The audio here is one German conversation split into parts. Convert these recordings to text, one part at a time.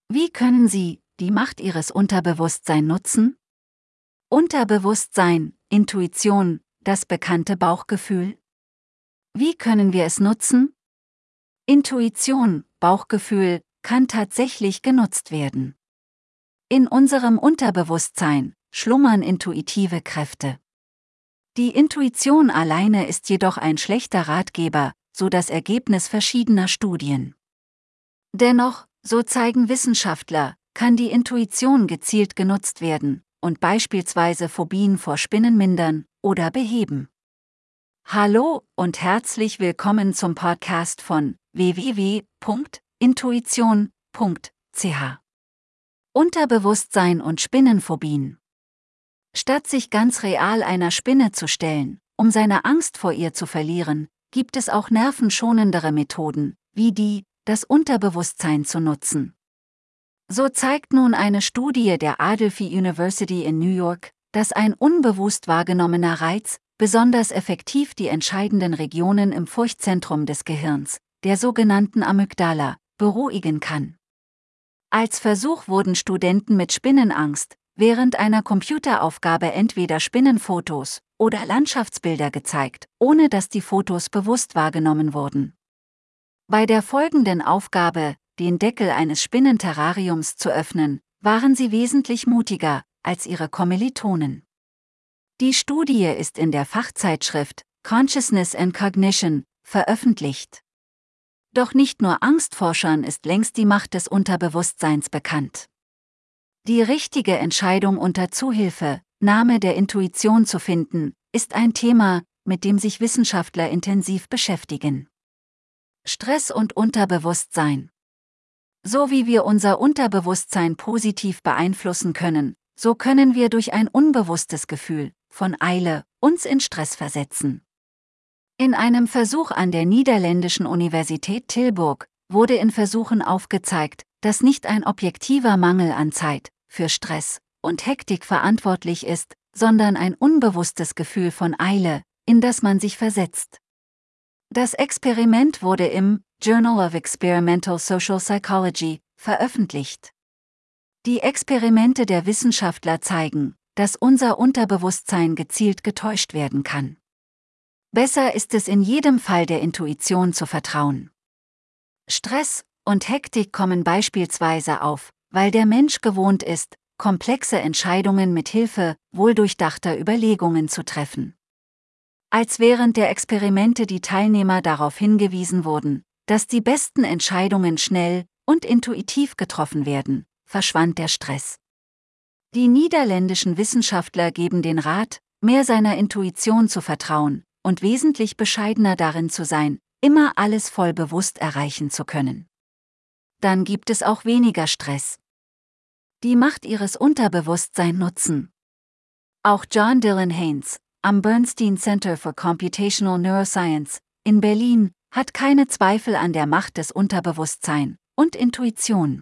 Wie können Sie die Macht Ihres Unterbewusstseins nutzen? Unterbewusstsein, Intuition, das bekannte Bauchgefühl? Wie können wir es nutzen? Intuition, Bauchgefühl, kann tatsächlich genutzt werden. In unserem Unterbewusstsein schlummern intuitive Kräfte. Die Intuition alleine ist jedoch ein schlechter Ratgeber, so das Ergebnis verschiedener Studien. Dennoch, so zeigen Wissenschaftler, kann die Intuition gezielt genutzt werden und beispielsweise Phobien vor Spinnen mindern oder beheben. Hallo und herzlich willkommen zum Podcast von www.intuition.ch. Unterbewusstsein und Spinnenphobien. Statt sich ganz real einer Spinne zu stellen, um seine Angst vor ihr zu verlieren, gibt es auch nervenschonendere Methoden, wie das Unterbewusstsein zu nutzen. So zeigt nun eine Studie der Adelphi University in New York, dass ein unbewusst wahrgenommener Reiz besonders effektiv die entscheidenden Regionen im Furchtzentrum des Gehirns, der sogenannten Amygdala, beruhigen kann. Als Versuch wurden Studenten mit Spinnenangst während einer Computeraufgabe entweder Spinnenfotos oder Landschaftsbilder gezeigt, ohne dass die Fotos bewusst wahrgenommen wurden. Bei der folgenden Aufgabe, den Deckel eines Spinnenterrariums zu öffnen, waren sie wesentlich mutiger als ihre Kommilitonen. Die Studie ist in der Fachzeitschrift Consciousness and Cognition veröffentlicht. Doch nicht nur Angstforschern ist längst die Macht des Unterbewusstseins bekannt. Die richtige Entscheidung unter Zuhilfenahme der Intuition zu finden, ist ein Thema, mit dem sich Wissenschaftler intensiv beschäftigen. Stress und Unterbewusstsein. So wie wir unser Unterbewusstsein positiv beeinflussen können, so können wir durch ein unbewusstes Gefühl von Eile uns in Stress versetzen. In einem Versuch an der niederländischen Universität Tilburg wurde in Versuchen aufgezeigt, dass nicht ein objektiver Mangel an Zeit für Stress und Hektik verantwortlich ist, sondern ein unbewusstes Gefühl von Eile, in das man sich versetzt. Das Experiment wurde im Journal of Experimental Social Psychology veröffentlicht. Die Experimente der Wissenschaftler zeigen, dass unser Unterbewusstsein gezielt getäuscht werden kann. Besser ist es in jedem Fall der Intuition zu vertrauen. Stress und Hektik kommen beispielsweise auf, weil der Mensch gewohnt ist, komplexe Entscheidungen mit Hilfe wohldurchdachter Überlegungen zu treffen. Als während der Experimente die Teilnehmer darauf hingewiesen wurden, dass die besten Entscheidungen schnell und intuitiv getroffen werden, verschwand der Stress. Die niederländischen Wissenschaftler geben den Rat, mehr seiner Intuition zu vertrauen und wesentlich bescheidener darin zu sein, immer alles voll bewusst erreichen zu können. Dann gibt es auch weniger Stress. Die Macht Ihres Unterbewusstseins nutzen. Auch John Dylan Haynes am Bernstein Center for Computational Neuroscience in Berlin hat keine Zweifel an der Macht des Unterbewusstseins und Intuition.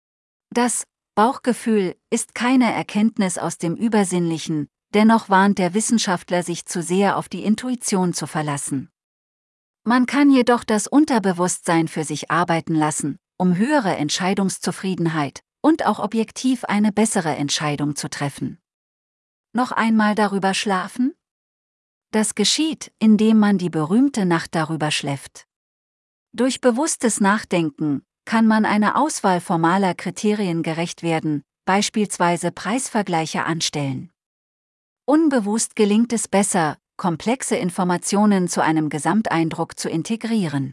Das Bauchgefühl ist keine Erkenntnis aus dem Übersinnlichen, dennoch warnt der Wissenschaftler, sich zu sehr auf die Intuition zu verlassen. Man kann jedoch das Unterbewusstsein für sich arbeiten lassen, um höhere Entscheidungszufriedenheit und auch objektiv eine bessere Entscheidung zu treffen. Noch einmal darüber schlafen? Das geschieht, indem man die berühmte Nacht darüber schläft. Durch bewusstes Nachdenken kann man einer Auswahl formaler Kriterien gerecht werden, beispielsweise Preisvergleiche anstellen. Unbewusst gelingt es besser, komplexe Informationen zu einem Gesamteindruck zu integrieren.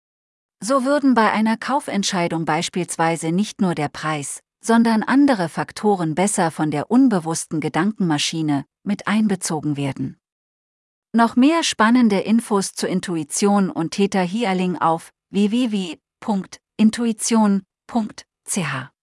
So würden bei einer Kaufentscheidung beispielsweise nicht nur der Preis, sondern andere Faktoren besser von der unbewussten Gedankenmaschine mit einbezogen werden. Noch mehr spannende Infos zur Intuition und Theta Healing auf www.intuition.ch